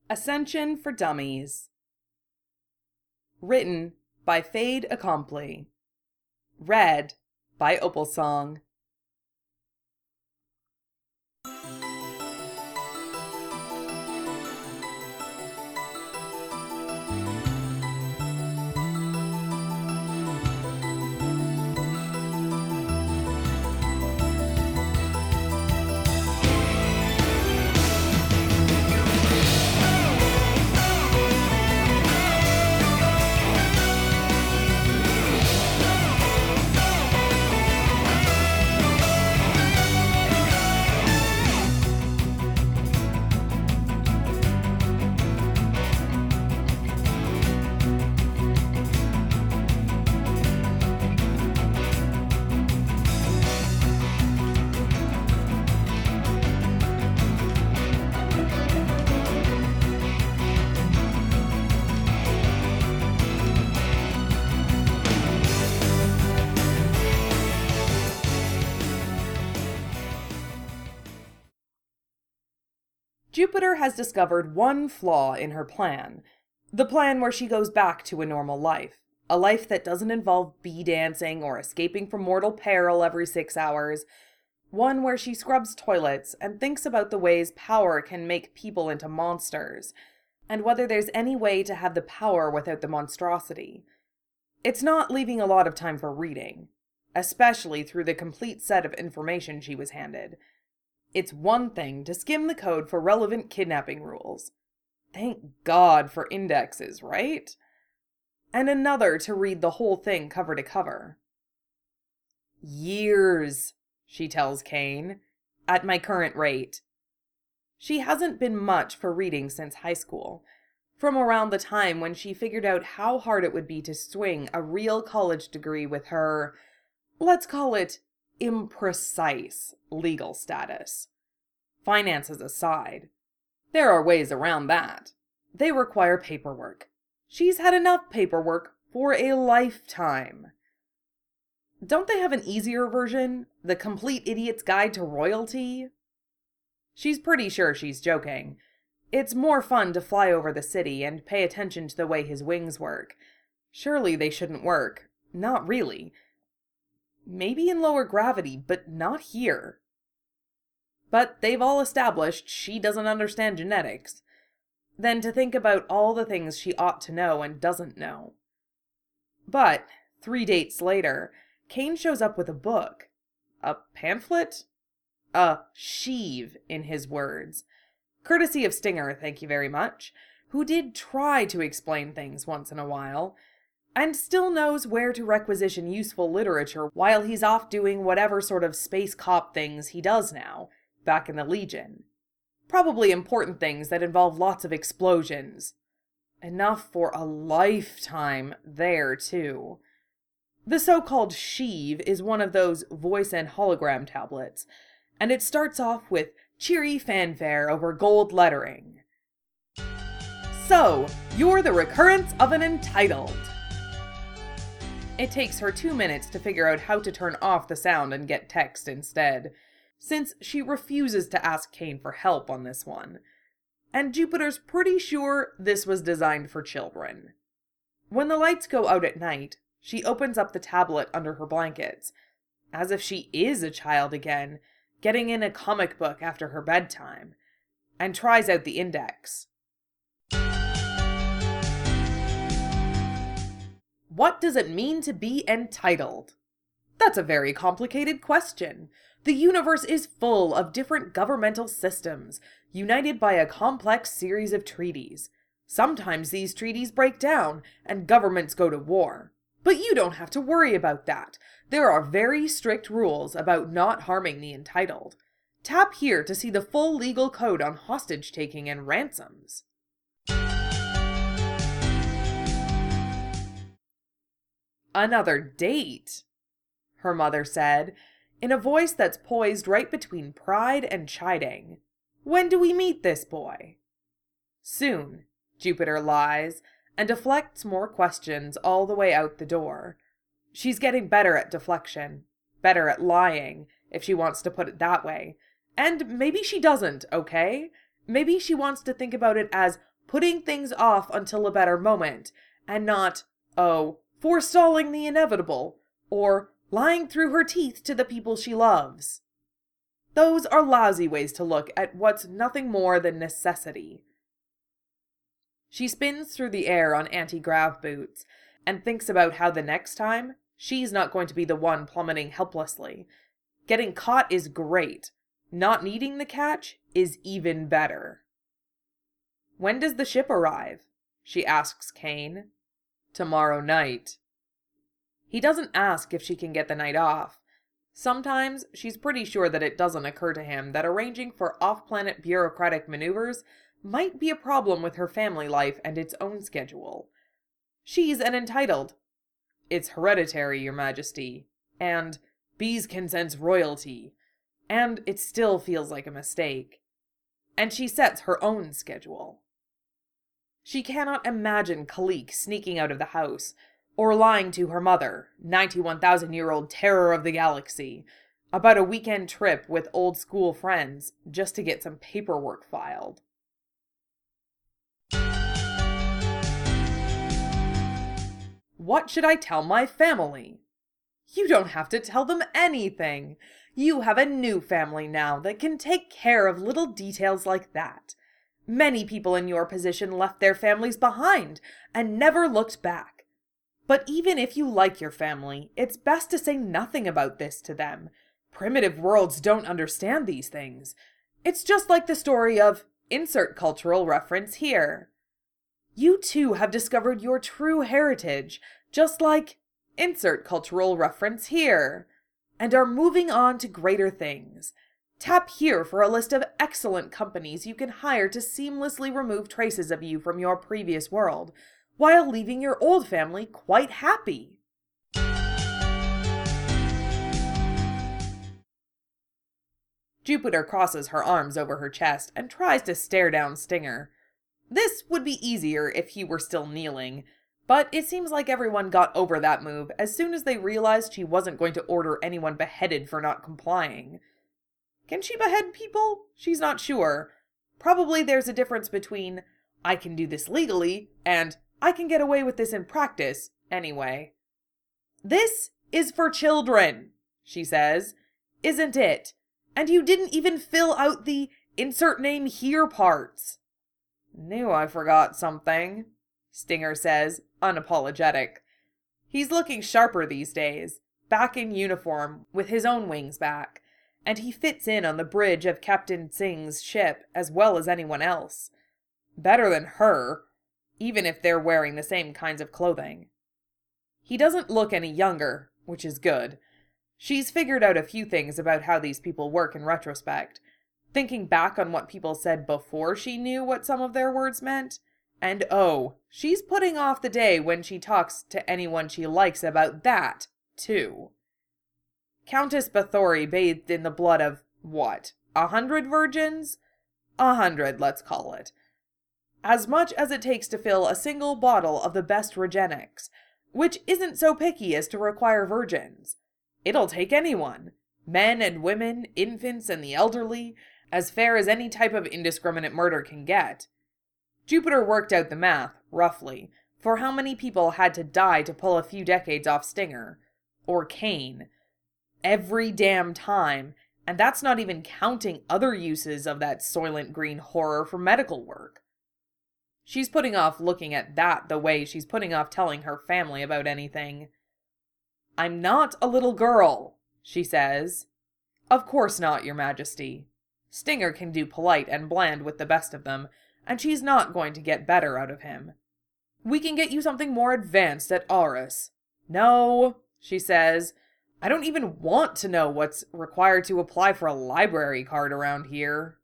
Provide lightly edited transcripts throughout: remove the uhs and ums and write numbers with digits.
Ascension for Dummies. Written by Fade Accompli. Read by Opalsong. Jupiter has discovered one flaw in her plan. The plan where she goes back to a normal life. A life that doesn't involve bee dancing or escaping from mortal peril every 6 hours. One where she scrubs toilets and thinks about the ways power can make people into monsters, and whether there's any way to have the power without the monstrosity. It's not leaving a lot of time for reading, especially through the complete set of information she was handed. It's one thing to skim the code for relevant kidnapping rules. Thank God for indexes, right? And another to read the whole thing cover to cover. Years, she tells Kane, at my current rate. She hasn't been much for reading since high school, from around the time when she figured out how hard it would be to swing a real college degree with her, let's call it, imprecise legal status. Finances aside, there are ways around that. They require paperwork. She's had enough paperwork for a lifetime. Don't they have an easier version? The Complete Idiot's Guide to Royalty? She's pretty sure she's joking. It's more fun to fly over the city and pay attention to the way his wings work. Surely they shouldn't work. Not really. Maybe in lower gravity, but not here. But they've all established she doesn't understand genetics. Then to think about all the things she ought to know and doesn't know. But 3 dates later, Kane shows up with a book. A pamphlet? A sheave, in his words. Courtesy of Stinger, thank you very much, who did try to explain things once in a while, and still knows where to requisition useful literature while he's off doing whatever sort of space cop things he does now, back in the Legion. Probably important things that involve lots of explosions. Enough for a lifetime there, too. The so-called sheave is one of those voice and hologram tablets, and it starts off with cheery fanfare over gold lettering. So, you're the recurrence of an entitled. It takes her 2 minutes to figure out how to turn off the sound and get text instead, since she refuses to ask Kane for help on this one. And Jupiter's pretty sure this was designed for children. When the lights go out at night, she opens up the tablet under her blankets, as if she is a child again, getting in a comic book after her bedtime, and tries out the index. What does it mean to be entitled? That's a very complicated question. The universe is full of different governmental systems, united by a complex series of treaties. Sometimes these treaties break down, and governments go to war. But you don't have to worry about that. There are very strict rules about not harming the entitled. Tap here to see the full legal code on hostage-taking and ransoms. Another date, her mother said, in a voice that's poised right between pride and chiding. When do we meet this boy? Soon, Jupiter lies, and deflects more questions all the way out the door. She's getting better at deflection, better at lying, if she wants to put it that way. And maybe she doesn't, okay? Maybe she wants to think about it as putting things off until a better moment, and not, oh, forestalling the inevitable, or lying through her teeth to the people she loves. Those are lousy ways to look at what's nothing more than necessity. She spins through the air on anti-grav boots, and thinks about how the next time, she's not going to be the one plummeting helplessly. Getting caught is great. Not needing the catch is even better. "When does the ship arrive?" she asks Kane. "Tomorrow night." He doesn't ask if she can get the night off. Sometimes she's pretty sure that it doesn't occur to him that arranging for off-planet bureaucratic maneuvers might be a problem with her family life and its own schedule. She's an entitled, "It's hereditary, Your Majesty," and "Bees can sense royalty," and it still feels like a mistake. And she sets her own schedule. She cannot imagine Kalik sneaking out of the house, or lying to her mother, 91,000-year-old terror of the galaxy, about a weekend trip with old school friends just to get some paperwork filed. What should I tell my family? You don't have to tell them anything. You have a new family now that can take care of little details like that. Many people in your position left their families behind and never looked back. But even if you like your family, it's best to say nothing about this to them. Primitive worlds don't understand these things. It's just like the story of insert cultural reference here. You too have discovered your true heritage, just like insert cultural reference here, and are moving on to greater things. Tap here for a list of excellent companies you can hire to seamlessly remove traces of you from your previous world, while leaving your old family quite happy. Jupiter crosses her arms over her chest and tries to stare down Stinger. This would be easier if he were still kneeling, but it seems like everyone got over that move as soon as they realized she wasn't going to order anyone beheaded for not complying. Can she behead people? She's not sure. Probably there's a difference between, "I can do this legally," and "I can get away with this in practice, anyway." "This is for children," she says, "isn't it? And you didn't even fill out the insert name here parts." "Knew I forgot something," Stinger says, unapologetic. He's looking sharper these days, back in uniform with his own wings back, and he fits in on the bridge of Captain Singh's ship as well as anyone else. Better than her, even if they're wearing the same kinds of clothing. He doesn't look any younger, which is good. She's figured out a few things about how these people work in retrospect, thinking back on what people said before she knew what some of their words meant. And oh, she's putting off the day when she talks to anyone she likes about that, too. Countess Bathory bathed in the blood of, what, 100 virgins? 100, let's call it. As much as it takes to fill a single bottle of the best Regenics, which isn't so picky as to require virgins. It'll take anyone, men and women, infants and the elderly, as fair as any type of indiscriminate murder can get. Jupiter worked out the math, roughly, for how many people had to die to pull a few decades off Stinger, or Kane. Every damn time, and that's not even counting other uses of that Soylent Green horror for medical work. She's putting off looking at that the way she's putting off telling her family about anything. "I'm not a little girl," she says. "Of course not, Your Majesty." Stinger can do polite and bland with the best of them, and she's not going to get better out of him. "We can get you something more advanced at Aurus." "No," she says. "I don't even want to know what's required to apply for a library card around here."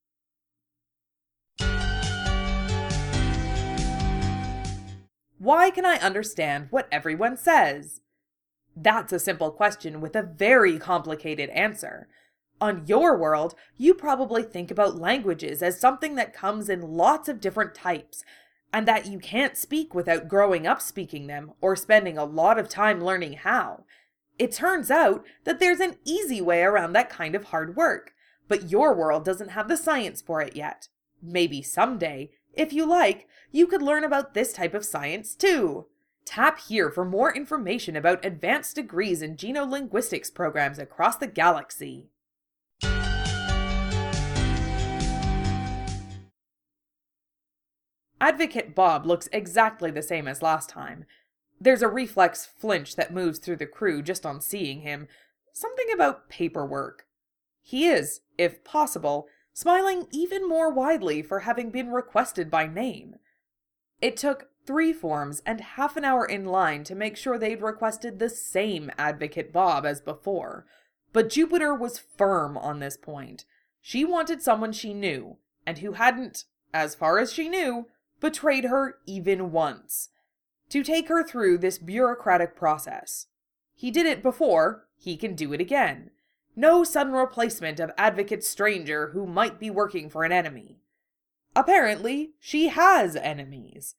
Why can I understand what everyone says? That's a simple question with a very complicated answer. On your world, you probably think about languages as something that comes in lots of different types, and that you can't speak without growing up speaking them or spending a lot of time learning how. It turns out that there's an easy way around that kind of hard work, but your world doesn't have the science for it yet. Maybe someday If you like, you could learn about this type of science too. Tap here for more information about advanced degrees in genolinguistics programs across the galaxy. Advocate Bob looks exactly the same as last time. There's a reflex flinch that moves through the crew just on seeing him. Something about paperwork. He is, if possible, smiling even more widely for having been requested by name. It took 3 forms and half an hour in line to make sure they'd requested the same Advocate Bob as before, but Jupiter was firm on this point. She wanted someone she knew, and who hadn't, as far as she knew, betrayed her even once, to take her through this bureaucratic process. He did it before, he can do it again. No sudden replacement of Advocate Stranger who might be working for an enemy. Apparently, she has enemies.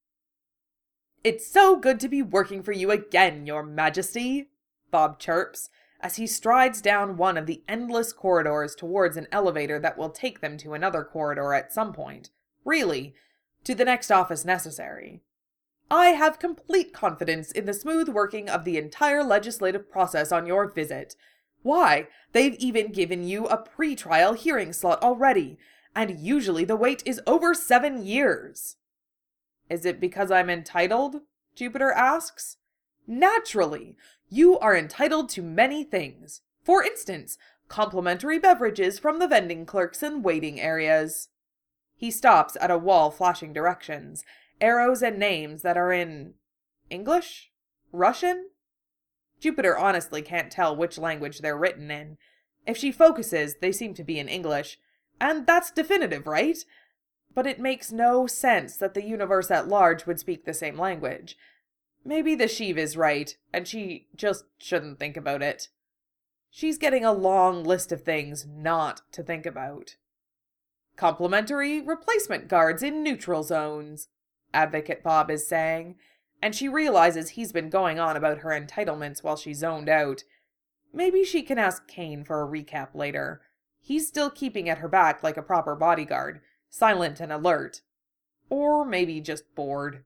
"It's so good to be working for you again, Your Majesty," Bob chirps, as he strides down one of the endless corridors towards an elevator that will take them to another corridor at some point. Really, to the next office necessary. "I have complete confidence in the smooth working of the entire legislative process on your visit. Why, they've even given you a pre-trial hearing slot already, and usually the wait is over 7 years. "Is it because I'm entitled?" Jupiter asks. "Naturally! You are entitled to many things. For instance, complimentary beverages from the vending clerks and waiting areas." He stops at a wall flashing directions, arrows and names that are in English? Russian? Jupiter honestly can't tell which language they're written in. If she focuses, they seem to be in English, and that's definitive, right? But it makes no sense that the universe at large would speak the same language. Maybe the Sheev is right, and she just shouldn't think about it. She's getting a long list of things not to think about. "Complimentary replacement guards in neutral zones," Advocate Bob is saying, and she realizes he's been going on about her entitlements while she zoned out. Maybe she can ask Kane for a recap later. He's still keeping at her back like a proper bodyguard, silent and alert. Or maybe just bored.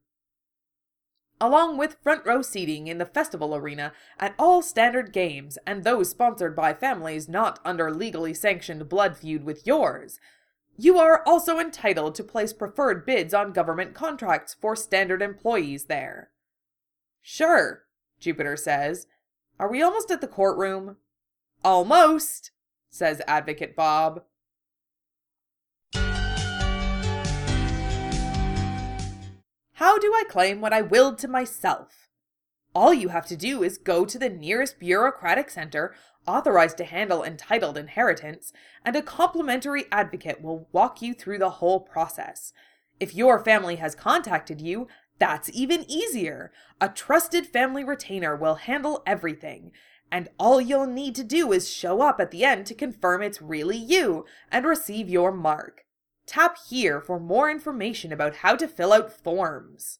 "Along with front row seating in the festival arena at all standard games, and those sponsored by families not under legally sanctioned blood feud with yours. You are also entitled to place preferred bids on government contracts for standard employees there." "Sure," Jupiter says. "Are we almost at the courtroom?" "Almost," says Advocate Bob. "How do I claim what I willed to myself? All you have to do is go to the nearest bureaucratic center authorized to handle entitled inheritance, and a complimentary advocate will walk you through the whole process. If your family has contacted you, that's even easier. A trusted family retainer will handle everything, and all you'll need to do is show up at the end to confirm it's really you and receive your mark. Tap here for more information about how to fill out forms."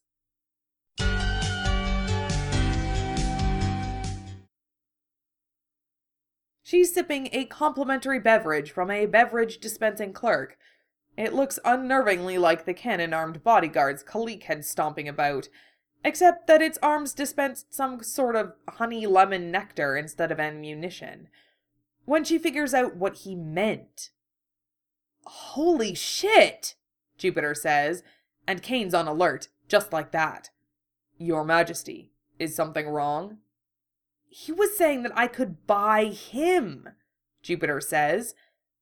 She's sipping a complimentary beverage from a beverage dispensing clerk. It looks unnervingly like the cannon-armed bodyguards Kalik had stomping about, except that its arms dispensed some sort of honey-lemon nectar instead of ammunition. When she figures out what he meant. "Holy shit!" Jupiter says, and Kane's on alert, just like that. "Your Majesty, is something wrong?" "He was saying that I could buy him," Jupiter says.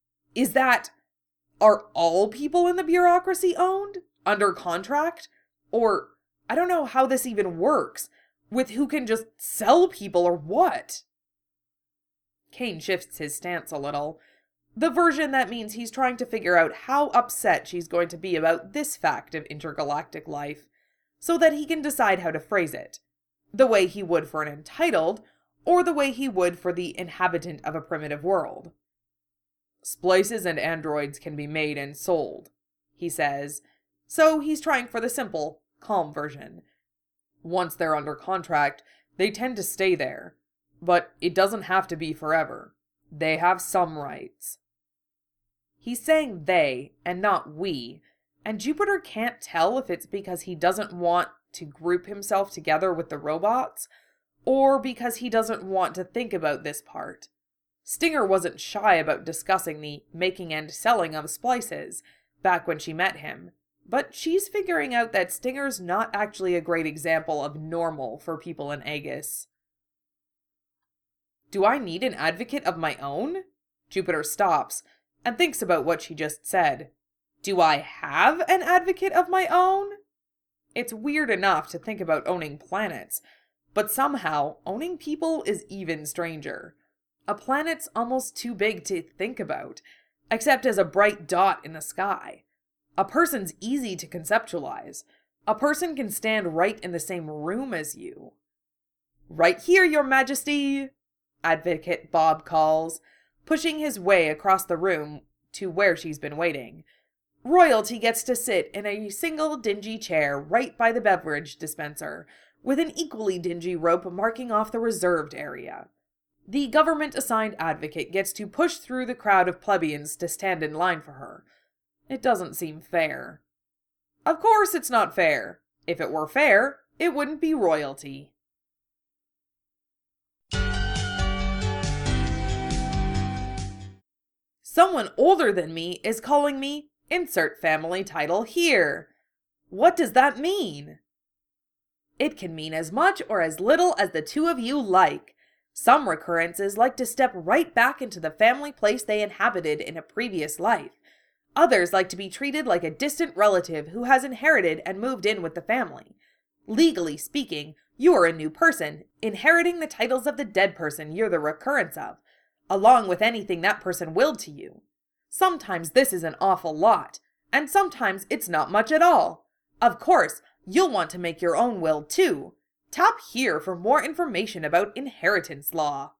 Are all people in the bureaucracy owned? Under contract? Or, I don't know how this even works. With who can just sell people or what?" Kane shifts his stance a little. The version that means he's trying to figure out how upset she's going to be about this fact of intergalactic life, so that he can decide how to phrase it. The way he would for an entitled, or the way he would for the inhabitant of a primitive world. "Splices and androids can be made and sold," he says, so he's trying for the simple, calm version. "Once they're under contract, they tend to stay there, but it doesn't have to be forever. They have some rights." He's saying they, and not we, And Jupiter can't tell if it's because he doesn't want to group himself together with the robots, or because he doesn't want to think about this part. Stinger wasn't shy about discussing the making and selling of splices back when she met him, but she's figuring out that Stinger's not actually a great example of normal for people in Aegis. Do I need an advocate of my own? Jupiter stops and thinks about what she just said. Do I have an advocate of my own? It's weird enough to think about owning planets, but somehow owning people is even stranger. A planet's almost too big to think about, except as a bright dot in the sky. A person's easy to conceptualize. A person can stand right in the same room as you. Right here, Your Majesty, Advocate Bob calls, pushing his way across the room to where she's been waiting. Royalty gets to sit in a single dingy chair right by the beverage dispenser, with an equally dingy rope marking off the reserved area. The government-assigned advocate gets to push through the crowd of plebeians to stand in line for her. It doesn't seem fair. Of course it's not fair. If it were fair, it wouldn't be royalty. Someone older than me is calling me insert family title here. What does that mean? It can mean as much or as little as the two of you like. Some recurrences like to step right back into the family place they inhabited in a previous life. Others like to be treated like a distant relative who has inherited and moved in with the family. Legally speaking, you are a new person, inheriting the titles of the dead person you're the recurrence of, along with anything that person willed to you. Sometimes this is an awful lot, and sometimes it's not much at all. Of course, you'll want to make your own will too. Tap here for more information about inheritance law.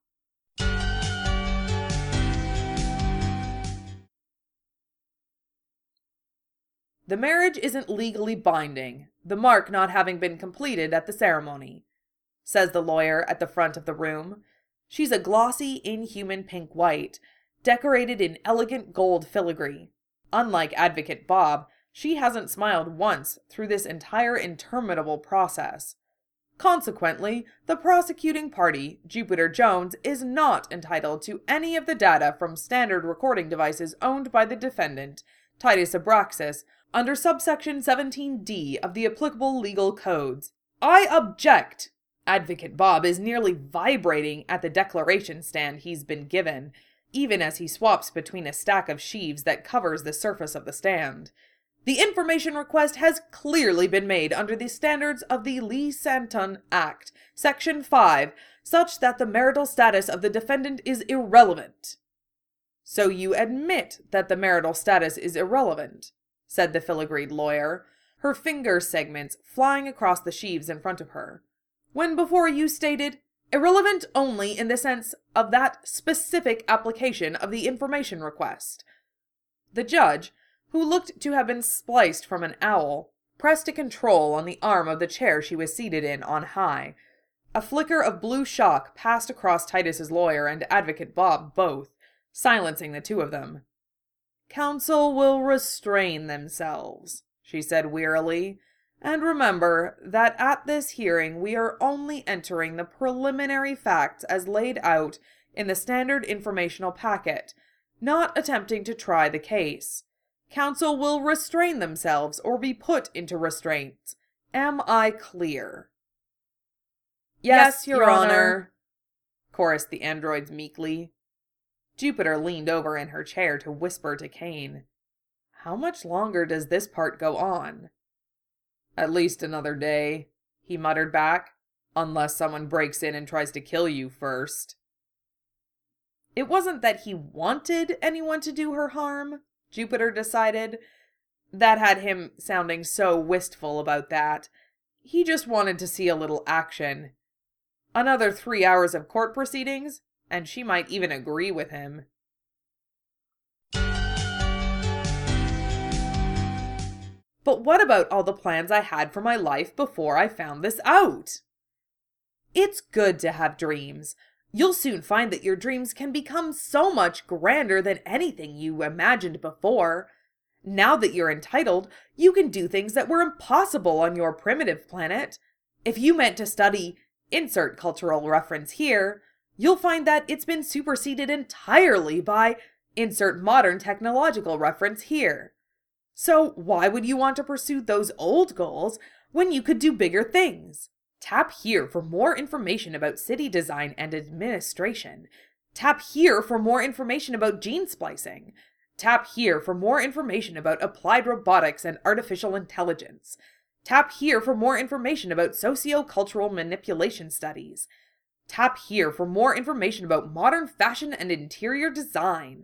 The marriage isn't legally binding, the mark not having been completed at the ceremony, says the lawyer at the front of the room. She's a glossy, inhuman pink-white, decorated in elegant gold filigree. Unlike Advocate Bob, she hasn't smiled once through this entire interminable process. Consequently, the prosecuting party, Jupiter Jones, is not entitled to any of the data from standard recording devices owned by the defendant, Titus Abraxas, under subsection 17D of the applicable legal codes. I object! Advocate Bob is nearly vibrating at the declaration stand he's been given, even as he swaps between a stack of sheaves that covers the surface of the stand. The information request has clearly been made under the standards of the Lee Santon Act, Section 5, such that the marital status of the defendant is irrelevant. So you admit that the marital status is irrelevant, said the filigreed lawyer, her finger segments flying across the sheaves in front of her, when before you stated, irrelevant only in the sense of that specific application of the information request. The judge, who looked to have been spliced from an owl, pressed a control on the arm of the chair she was seated in on high. A flicker of blue shock passed across Titus's lawyer and Advocate Bob both, silencing the two of them. Counsel will restrain themselves, she said wearily, and remember that at this hearing we are only entering the preliminary facts as laid out in the standard informational packet, not attempting to try the case. Counsel will restrain themselves or be put into restraints. Am I clear? Yes, Your Honor, chorused the androids meekly. Jupiter leaned over in her chair to whisper to Kane. How much longer does this part go on? At least another day, he muttered back, unless someone breaks in and tries to kill you first. It wasn't that he wanted anyone to do her harm, Jupiter decided. That had him sounding so wistful about that. He just wanted to see a little action. Another 3 hours of court proceedings, and she might even agree with him. But what about all the plans I had for my life before I found this out? It's good to have dreams. You'll soon find that your dreams can become so much grander than anything you imagined before. Now that you're entitled, you can do things that were impossible on your primitive planet. If you meant to study, insert cultural reference here, you'll find that it's been superseded entirely by, insert modern technological reference here. So why would you want to pursue those old goals when you could do bigger things? Tap here for more information about city design and administration. Tap here for more information about gene splicing. Tap here for more information about applied robotics and artificial intelligence. Tap here for more information about socio-cultural manipulation studies. Tap here for more information about modern fashion and interior design.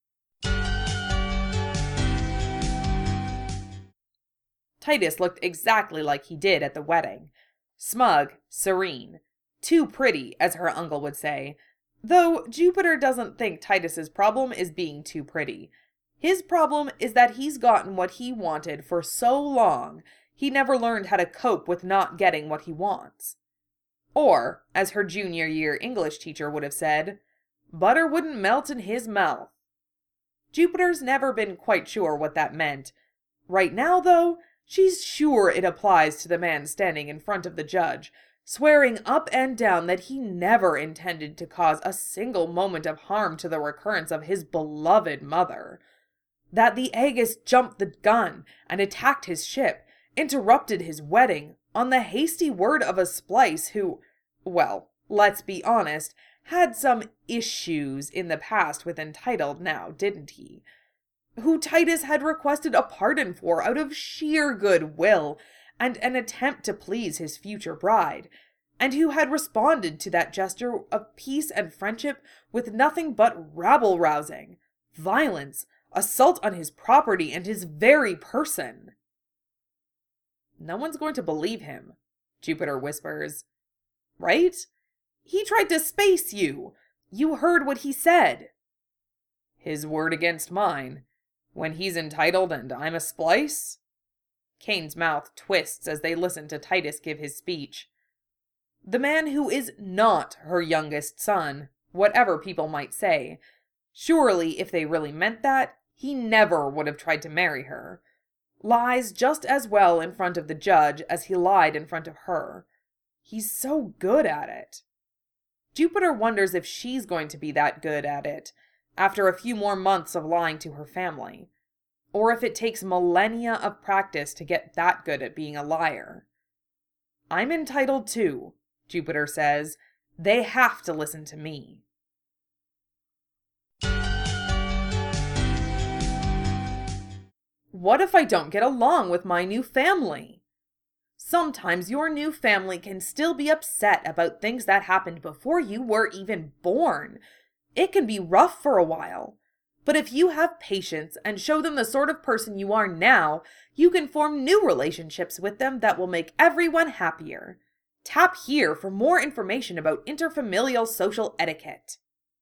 Titus looked exactly like he did at the wedding. Smug, serene. Too pretty, as her uncle would say. Though Jupiter doesn't think Titus's problem is being too pretty. His problem is that he's gotten what he wanted for so long, he never learned how to cope with not getting what he wants. Or, as her junior year English teacher would have said, butter wouldn't melt in his mouth. Jupiter's never been quite sure what that meant. Right now, though, she's sure it applies to the man standing in front of the judge, swearing up and down that he never intended to cause a single moment of harm to the recurrence of his beloved mother. That the Aegis jumped the gun and attacked his ship, interrupted his wedding, on the hasty word of a splice who, well, let's be honest, had some issues in the past with Entitled now, didn't he? Who Titus had requested a pardon for out of sheer goodwill and an attempt to please his future bride, and who had responded to that gesture of peace and friendship with nothing but rabble-rousing, violence, assault on his property and his very person. No one's going to believe him, Jupiter whispers. Right? He tried to space you. You heard what he said. His word against mine. When he's entitled and I'm a splice? Kane's mouth twists as they listen to Titus give his speech. The man who is not her youngest son, whatever people might say. Surely, if they really meant that, he never would have tried to marry her. Lies just as well in front of the judge as he lied in front of her. He's so good at it. Jupiter wonders if she's going to be that good at it, after a few more months of lying to her family. Or if it takes millennia of practice to get that good at being a liar. I'm entitled too, Jupiter says. They have to listen to me. What if I don't get along with my new family? Sometimes your new family can still be upset about things that happened before you were even born. It can be rough for a while. But if you have patience and show them the sort of person you are now, you can form new relationships with them that will make everyone happier. Tap here for more information about interfamilial social etiquette.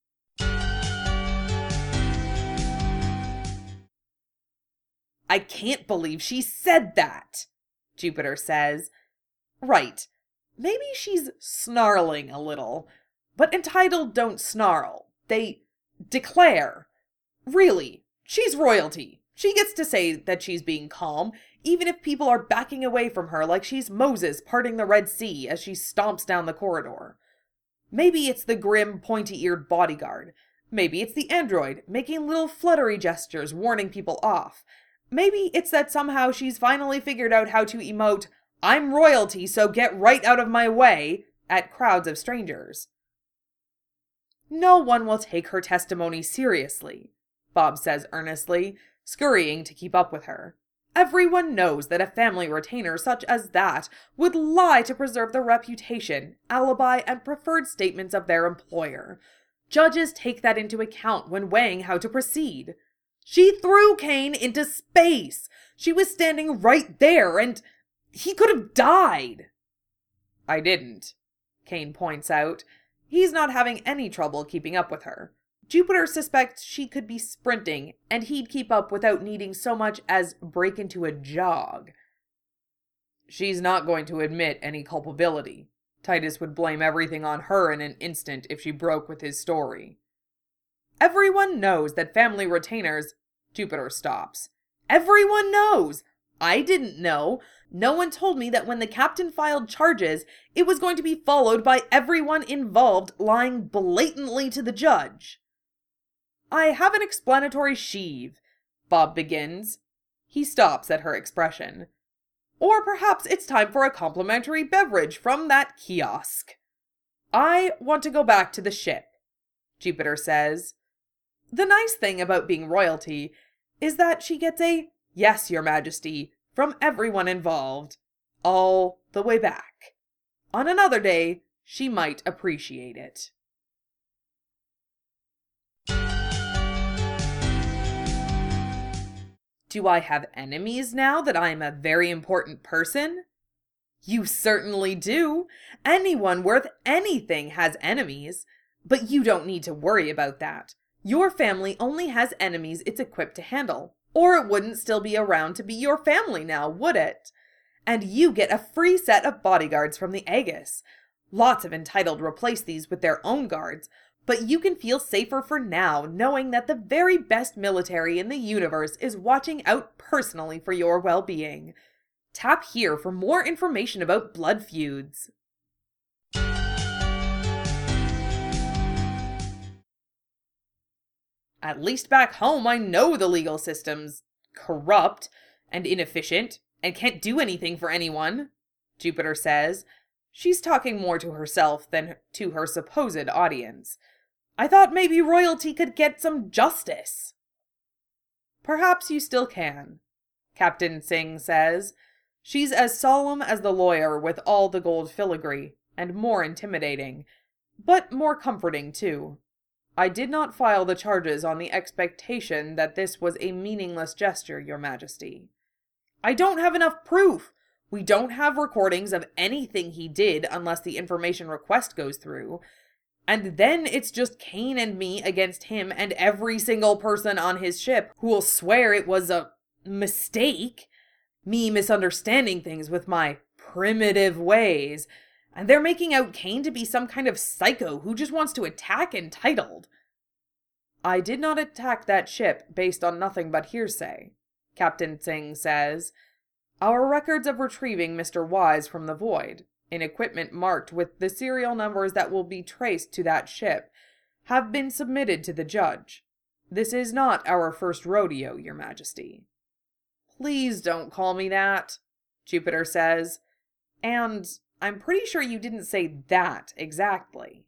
I can't believe she said that, Jupiter says. Right, maybe she's snarling a little, but entitled don't snarl. They declare. Really, she's royalty. She gets to say that she's being calm, even if people are backing away from her like she's Moses parting the Red Sea as she stomps down the corridor. Maybe it's the grim, pointy-eared bodyguard. Maybe it's the android making little fluttery gestures warning people off. Maybe it's that somehow she's finally figured out how to emote, "I'm royalty, so get right out of my way," at crowds of strangers. No one will take her testimony seriously, Bob says earnestly, scurrying to keep up with her. Everyone knows that a family retainer such as that would lie to preserve the reputation, alibi, and preferred statements of their employer. Judges take that into account when weighing how to proceed. She threw Kane into space. She was standing right there, and he could have died. I didn't, Kane points out. He's not having any trouble keeping up with her. Jupiter suspects she could be sprinting, and he'd keep up without needing so much as break into a jog. She's not going to admit any culpability. Titus would blame everything on her in an instant if she broke with his story. Everyone knows that family retainers... Jupiter stops. Everyone knows. I didn't know. No one told me that when the captain filed charges, it was going to be followed by everyone involved lying blatantly to the judge. I have an explanatory sheave, Bob begins. He stops at her expression. Or perhaps it's time for a complimentary beverage from that kiosk. I want to go back to the ship, Jupiter says. The nice thing about being royalty is that she gets a "Yes, Your Majesty" from everyone involved, all the way back. On another day, she might appreciate it. Do I have enemies now that I am a very important person? You certainly do. Anyone worth anything has enemies. But you don't need to worry about that. Your family only has enemies it's equipped to handle, or it wouldn't still be around to be your family now, would it? And you get a free set of bodyguards from the Aegis. Lots of entitled replace these with their own guards, but you can feel safer for now knowing that the very best military in the universe is watching out personally for your well-being. Tap here for more information about blood feuds. At least back home I know the legal system's corrupt and inefficient and can't do anything for anyone, Jupiter says. She's talking more to herself than to her supposed audience. I thought maybe royalty could get some justice. Perhaps you still can, Captain Singh says. She's as solemn as the lawyer with all the gold filigree, and more intimidating, but more comforting too. I did not file the charges on the expectation that this was a meaningless gesture, Your Majesty. I don't have enough proof. We don't have recordings of anything he did unless the information request goes through. And then it's just Kane and me against him and every single person on his ship who will swear it was a mistake. Me misunderstanding things with my primitive ways. And they're making out Kane to be some kind of psycho who just wants to attack entitled. I did not attack that ship based on nothing but hearsay, Captain Singh says. Our records of retrieving Mr. Wise from the void, in equipment marked with the serial numbers that will be traced to that ship, have been submitted to the judge. This is not our first rodeo, Your Majesty. Please don't call me that, Jupiter says. And I'm pretty sure you didn't say that exactly.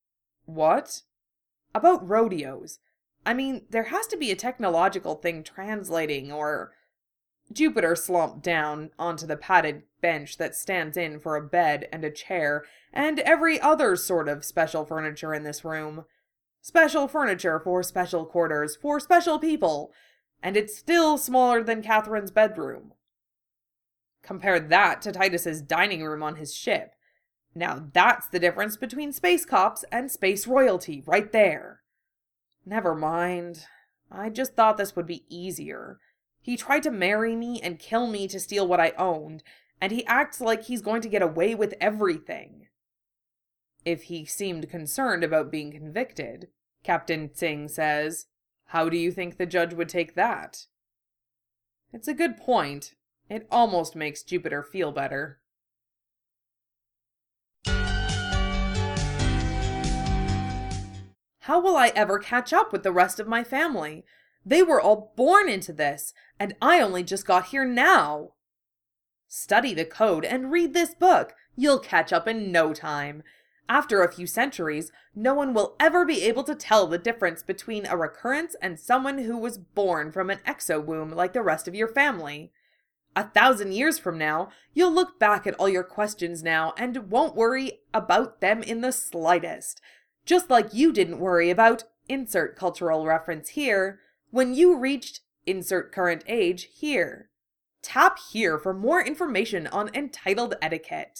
What? About rodeos. I mean, there has to be a technological thing translating, or... Jupiter slumped down onto the padded bench that stands in for a bed and a chair and every other sort of special furniture in this room. Special furniture for special quarters for special people, and it's still smaller than Catherine's bedroom. Compare that to Titus's dining room on his ship. Now that's the difference between space cops and space royalty right there. Never mind. I just thought this would be easier. He tried to marry me and kill me to steal what I owned, and he acts like he's going to get away with everything. If he seemed concerned about being convicted, Captain Singh says, how do you think the judge would take that? It's a good point. It almost makes Jupiter feel better. How will I ever catch up with the rest of my family? They were all born into this, and I only just got here now. Study the code and read this book. You'll catch up in no time. After a few centuries, no one will ever be able to tell the difference between a recurrence and someone who was born from an exo-womb like the rest of your family. 1,000 years from now, you'll look back at all your questions now and won't worry about them in the slightest. Just like you didn't worry about, insert cultural reference here, when you reached insert current age here. Tap here for more information on entitled etiquette.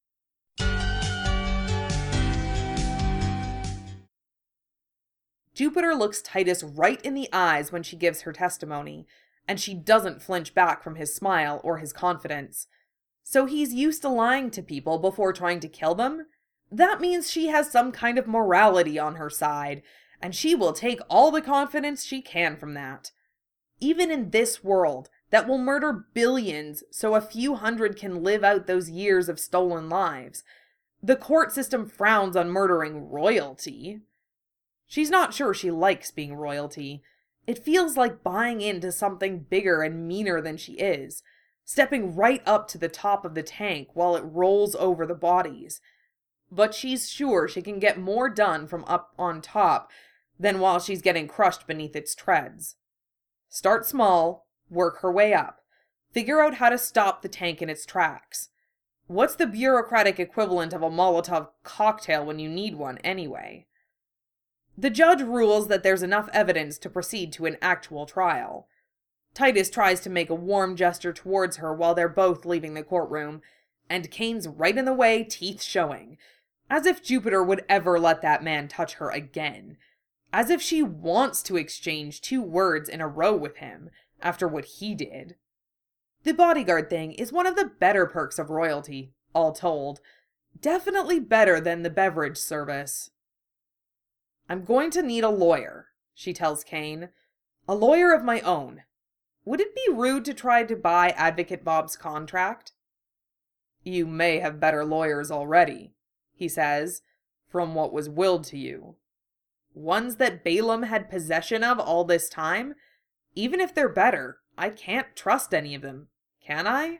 Jupiter looks Titus right in the eyes when she gives her testimony, and she doesn't flinch back from his smile or his confidence. So he's used to lying to people before trying to kill them? That means she has some kind of morality on her side, and she will take all the confidence she can from that. even in this world that will murder billions so a few hundred can live out those years of stolen lives, the court system frowns on murdering royalty. She's not sure she likes being royalty. It feels like buying into something bigger and meaner than she is, stepping right up to the top of the tank while it rolls over the bodies. But she's sure she can get more done from up on top than while she's getting crushed beneath its treads. Start small, work her way up. Figure out how to stop the tank in its tracks. What's the bureaucratic equivalent of a Molotov cocktail when you need one anyway? The judge rules that there's enough evidence to proceed to an actual trial. Titus tries to make a warm gesture towards her while they're both leaving the courtroom, and Kane's right in the way, teeth showing. As if Jupiter would ever let that man touch her again. As if she wants to exchange 2 words in a row with him, after what he did. The bodyguard thing is one of the better perks of royalty, all told. Definitely better than the beverage service. "I'm going to need a lawyer," she tells Kane. "A lawyer of my own. Would it be rude to try to buy Advocate Bob's contract?" "You may have better lawyers already," he says, "from what was willed to you." "Ones that Balaam had possession of all this time? Even if they're better, I can't trust any of them, can I?"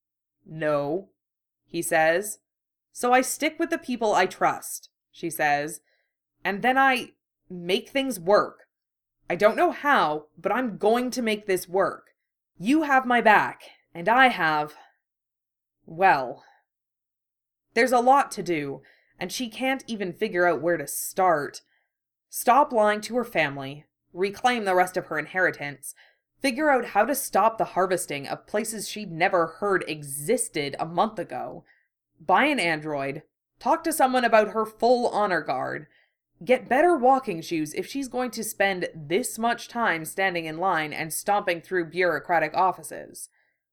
"No," he says. "So I stick with the people I trust," she says. "And then I make things work. I don't know how, but I'm going to make this work. You have my back, and I have... well... There's a lot to do, and she can't even figure out where to start. Stop lying to her family, reclaim the rest of her inheritance, figure out how to stop the harvesting of places she'd never heard existed a month ago, buy an android, talk to someone about her full honor guard, get better walking shoes if she's going to spend this much time standing in line and stomping through bureaucratic offices.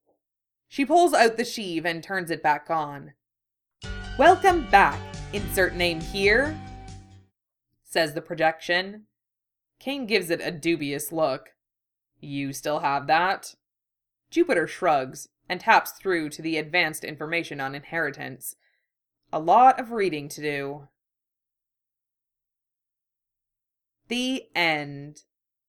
She pulls out the sheave and turns it back on. "Welcome back, insert name here," says the projection. Kane gives it a dubious look. "You still have that?" Jupiter shrugs and taps through to the advanced information on inheritance. A lot of reading to do. The end.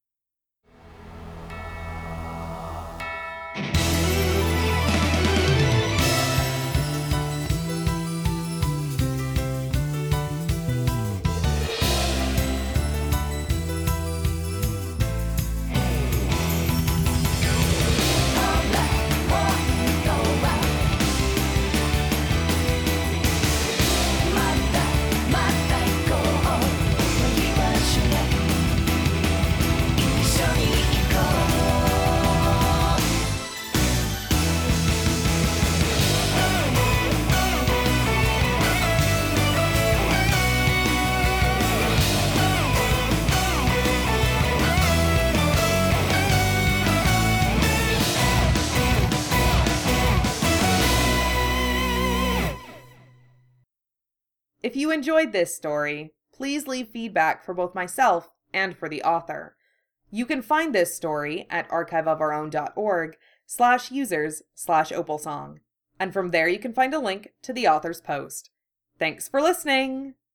If you enjoyed this story, please leave feedback for both myself and for the author. You can find this story at archiveofourown.org/users/opalsong, and from there you can find a link to the author's post. Thanks for listening!